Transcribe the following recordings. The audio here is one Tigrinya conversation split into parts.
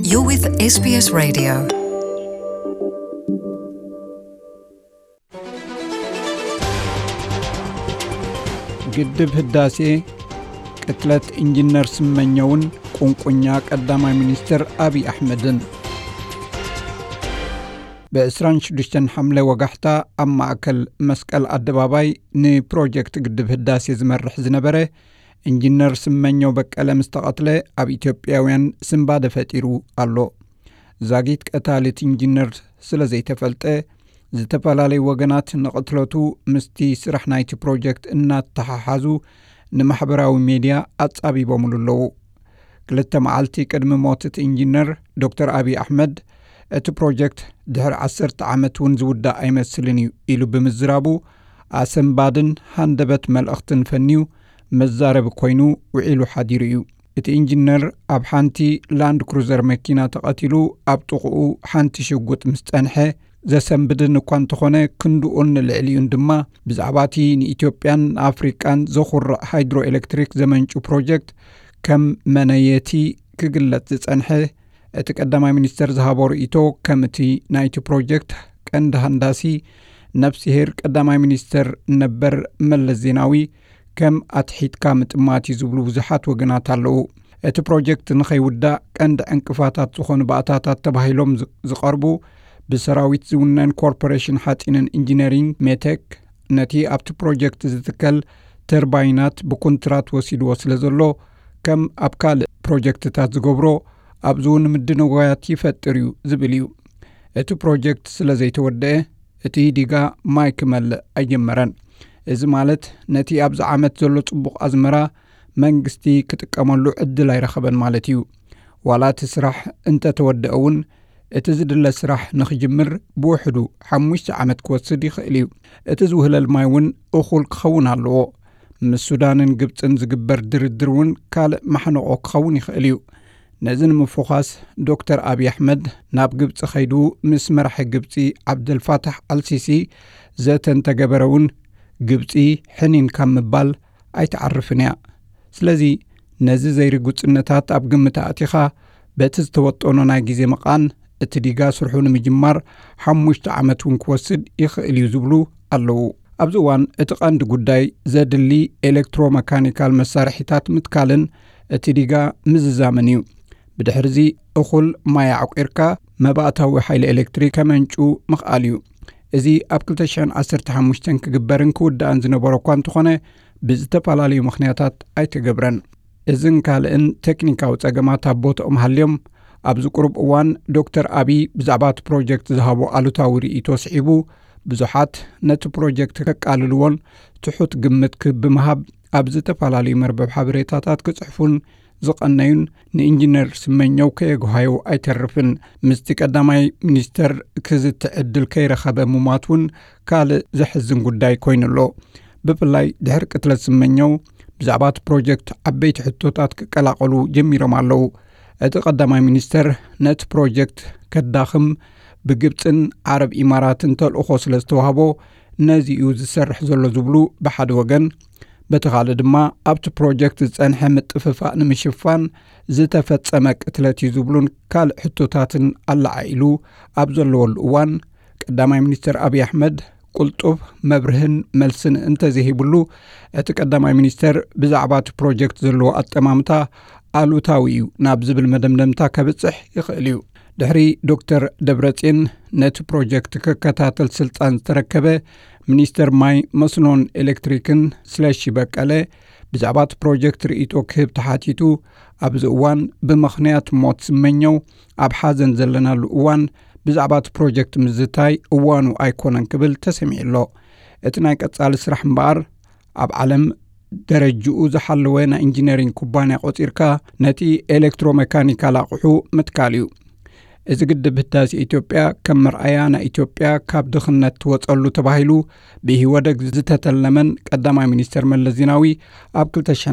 You're with SBS Radio. ግድብ ህዳሴ ቅትለት ኢንጂነር ስመኘውን ቁንቁኛ ቀዳማይ ሚኒስትር አብይ አሕመድን በ26 ሐምሌ ወጋሕታ ኣብ ማእከል መስቀል አደባባይ ንፕሮጀክት ግድብ ህዳሴ ዝመርሕ ዝነበረ ኢንጂነር ስመኘው በቀለ ምስተቀትለ ኣብ ኢትዮጵያውያን ስምባደ ፈጢሩ ኣሎ። ዛጊት ቀታሊት ኢንጂነር ስለዘይተፈልጠ ዝተፈላላይ ወገናት ንቅትለቱ ምስቲ ስራሕ ናይቲ ፕሮጀክት እናተሓሓዙ ንማሕበራዊ ሚድያ ኣጻቢቦም ኣለዉ። ክልተ መዓልቲ ቅድሚ ሞት ኢንጂነር ዶክተር አብይ አሕመድ እቲ ፕሮጀክት ድሕሪ 10 ዓመት ውን ዝውዳእ ኣይመስልን ኢሉ ብምዝራቡ ኣሰምባድን ሃንደበት መልእኽትን ፈኒው መዛረብ ኮይኑ ውዒሉ ሓዲሩ እዩ። እቲ ኢንጂነር ኣብ ሓንቲ ላንድ ክሩዘር መኪና ተቐቲሉ ኣብ ጥቕኡ ሓንቲ ሽጉጥ ምስ ጸንሐ ዘሰንብድን እኳ እንተኾነ ክንድኡን ልዕሊኡን ድማ ብዛዕባቲ ንኢትዮጵያን ኣፍሪቃን ዘኹርዕ ሃይድሮ ኤሌክትሪክ ዘመንጩ ፕሮጀክት ከም መነየቲ ክግለጽ ዝጸንሐ እቲ ቀዳማይ ሚኒስተር ዝሃቦ ርእይቶ ከም እቲ ናይቲ ፕሮጀክት ቀንዲ ሃንዳሲ ነፍሲሄር ቀዳማይ ሚኒስተር ነበር መለስ ዜናዊ ከም ኣትሒትካ ምጥማት ዝብሉ ብዙሓት ወገናት ኣለዉ። እቲ ፕሮጀክት ንኸይውዳእ ቀንዲ ዕንቅፋታት ዝኾኑ ባእታታት ተባሂሎም ዝቐርቡ ብሰራዊት ዝውነን ኮርፖሬሽን ሓፂንን ኢንጂነሪንግ ሜቴክ ነቲ ኣብቲ ፕሮጀክት ዝትከል ተርባይናት ብኮንትራት ወሲድዎ ስለ ዘሎ ከም ኣብ ካልእ ፕሮጀክትታት ዝገብሮ ኣብዝውን ምድንጓያት ይፈጥር እዩ ዝብል እዩ። እቲ ፕሮጀክት ስለ ዘይተወድአ እቲ ዲጋ ማይ ክመልእ ኣይጀመረን። እዚ ማለት ነቲ ኣብዚ ዓመት ዘሎ ጽቡቕ ኣዝመራ መንግስቲ ክጥቀመሉ ዕድል ኣይረኸበን ማለት እዩ። ዋላ እቲ ስራሕ እንተተወድአ እውን እቲ ዝድለ ስራሕ ንኽጅምር ብውሕዱ 5 ዓመት ክወስድ ይኽእል እዩ። እቲ ዝውህለል ማይ እውን እኹል ክኸውን ኣለዎ። ምስ ሱዳንን ግብፅን ዝግበር ድርድር እውን ካልእ ማሕነቆ ክኸውን ይኽእል እዩ። ነዚ ንምፍኻስ ዶክተር አብይ አሕመድ ናብ ግብፂ ኸይዱ ምስ መራሒ ግብፂ ዓብደልፋታሕ አልሲሲ ዘተንተገበረውን ግብፂ ሕኒን ካብ ምባል ኣይተዓርፍን እያ። ስለዚ ነዚ ዘይርጉፅነታት ኣብ ግምት ኣእቲኻ በቲ ዝተወጠኖ ናይ ግዜ መቓን እቲ ዲጋ ስርሑ ንምጅማር 5 ዓመት ውን ክወስድ ይኽእል እዩ ዝብሉ ኣለዉ። ኣብዚ እዋን እቲ ቀንዲ ጉዳይ ዘድሊ ኤሌክትሮሜካኒካል መሳርሒታት ምትካልን እቲ ዲጋ ምዝዛምን እዩ። ብድሕርዚ እኹል ማይ ዓቂርካ መባእታዊ ሓይሊ ኤሌክትሪክ ከመንጩ ምኽኣል እዩ። እዚ ኣብ 2015 ክግበርን ክውዳእን ዝነበሮ እኳ እንተኾነ ብዝተፈላለዩ ምኽንያታት ኣይተገብረን። እዝን ካልእን ቴክኒካዊ ጸገማት ኣብ ቦትኦም ሃልዮም ኣብዚ ቁርብ እዋን ዶክተር አብይ ብዛዕባ እቲ ፕሮጀክት ዝሃቦ ኣሉታዊ ርእይቶ ስዒቡ ብዙሓት ነቲ ፕሮጀክት ከቃልልዎን ትሑት ግምት ብምሃብ ኣብ ዝተፈላለዩ መርበብ ሓበሬታታት ክጽሕፉን ዝቐነዩን ንኢንጂነር ስመኘው ከየጓሃዩ ኣይተርፍን። ምስቲ ቀዳማይ ሚኒስተር ክዝትዕድል ከይረኸበ ሙማትውን ካልእ ዘሕዝን ጉዳይ ኮይኑሎ። ብፍላይ ድሕሪ ቅትለት ስመኘው ብዛዕባ እቲ ፕሮጀክት ዓበይቲ ሕቶታት ክቀላቀሉ ጀሚሮም ኣለዉ። እቲ ቀዳማይ ሚኒስተር ነቲ ፕሮጀክት ከዳኽም ብግብፅን ዓረብ ኢማራትን ተልእኾ ስለ ዝተዋህቦ ነዚኡ ዝሰርሕ ዘሎ ዝብሉ ብሓደ ወገን፣ በቲ ካልእ ድማ ኣብቲ ፕሮጀክት ዝጸንሐ ምጥፍፋእ ንምሽፋን ዝተፈጸመ ቅትለት እዩ ዝብሉን ካልእ ሕቶታትን ኣላዓኢሉ ኣብ ዘለወሉ እዋን ቀዳማይ ሚኒስተር አብይ አሕመድ ቁልጡፍ መብርህን መልስን እንተዘሂብሉ እቲ ቀዳማይ ሚኒስተር ብዛዕባ እቲ ፕሮጀክት ዘለዎ ኣጠማምታ ኣሉታዊ እዩ ናብ ዝብል መደምደምታ ከብጽሕ ይኽእል እዩ። ድሕሪ ዶክተር ደብረጽዮን ነቲ ፕሮጀክት ክከታተል ስልጣን ዝተረከበ ሚኒስተር ማይ መስኖን ኤሌክትሪክን ስለሺ በቀለ ብዛዕባ እቲ ፕሮጀክት ርእይቶ ክህብ ተሓቲቱ ኣብዚ እዋን ብምኽንያት ሞት ስመኘው ኣብ ሓዘን ዘለናሉ እዋን ብዛዕባ እቲ ፕሮጀክት ምዝታይ እዋኑ ኣይኮነን ክብል ተሰሚዑሎ። እቲ ናይ ቀጻሊ ስራሕ እምበኣር ኣብ ዓለም ደረጅኡ ዝሓለወ ናይ ኢንጂነሪንግ ኩባንያ ቆፂርካ ነቲ ኤሌክትሮሜካኒካል ኣቑሑ ምትካል እዩ። እዚ ግድብ ህዳሴ ኢትዮጵያ ከም መርኣያ ናይ ኢትዮጵያ ካብ ድኽነት ትወጸሉ ተባሂሉ ብህወደግ ዝተተለመን ቀዳማይ ሚኒስተር መለስ ዜናዊ ኣብ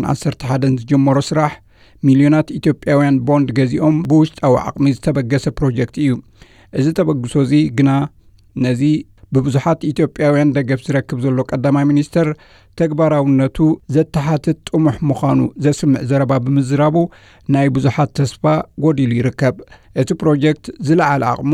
2011 ዝጀመሮ ስራሕ ሚልዮናት ኢትዮጵያውያን ቦንድ ገዚኦም ብውሽጣዊ ዓቕሚ ዝተበገሰ ፕሮጀክት እዩ። እዚ ተበግሶ እዚ ግና ነዚ ببزحات إثيوبياوያን ደገፍ ዝረክብ ዘሎ ቀዳማይ ሚኒስተር ተግባራውነቱ ዘተሓትት ጥሙሕ ምዃኑ ዘስምዕ ዘረባ ብምዝራቡ ናይ ብዙሓት ተስፋ ጎዲሉ ይርከብ። እቲ ፕሮጀክት ዝለዓለ አቕሙ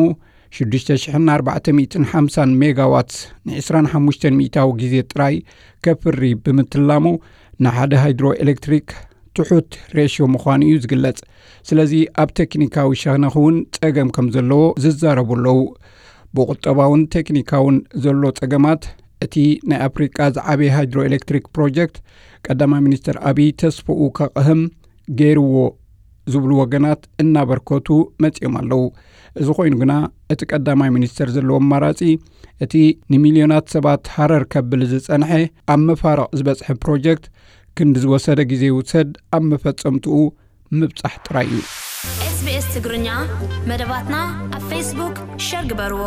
6450 ሜጋዋት ን25 ሚእታዊ ግዜ ጥራይ ከፍሪ ብምትላሙ ንሓደ ሃይድሮ ኤሌክትሪክ ትሑት ሬሽዮ ምዃኑ እዩ ዝግለጽ። ስለዚ ኣብ ቴክኒካዊ ሸኽነኹን ጸገም ከም ዘለዎ ዝዛረቡ ኣለዉ። ብቁጠባውን ቴክኒካውን ዘሎ ጸገማት እቲ ናይ ኣፍሪቃ ዝዓበየ ሃይድሮ ኤሌክትሪክ ፕሮጀክት ቀዳማይ ሚኒስተር አብይ ተስፍኡ ከቕህም ገይርዎ ዝብሉ ወገናት እናበርከቱ መጽዮም ኣለዉ። እዚ ኮይኑ ግና እቲ ቀዳማይ ሚኒስተር ዘለዎ ኣማራጺ እቲ ንሚልዮናት ሰባት ሃረር ከብል ዝጸንሐ ኣብ መፋረቕ ዝበጽሐ ፕሮጀክት ክንዲ ዝወሰደ ግዜ ይውሰድ ኣብ መፈጸምትኡ ምብጻሕ ጥራይ እዩ። SBS ትግርኛ መደባትና ኣብ ፌስቡክ ሸር ግበርዎ።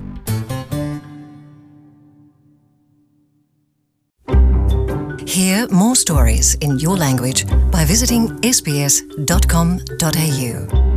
Hear more stories in your language by visiting sbs.com.au.